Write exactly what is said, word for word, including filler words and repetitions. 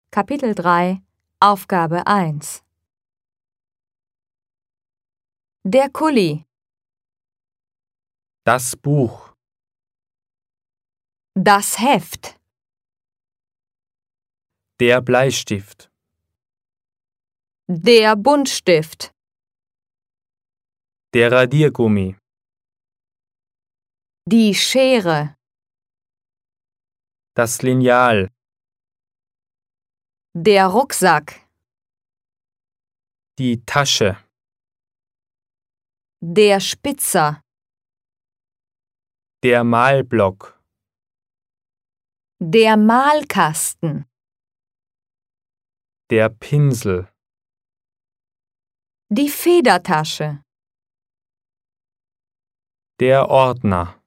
Kapitel drei, Aufgabe eins. Der Kuli, Das Buch, das Heft, der Bleistift, der Buntstift, der Radiergummi, die Schere, das Lineal, der Rucksack, die Tasche, der Spitzer, der Malblock, der Malkasten, der Pinsel, die Federtasche, der Ordner.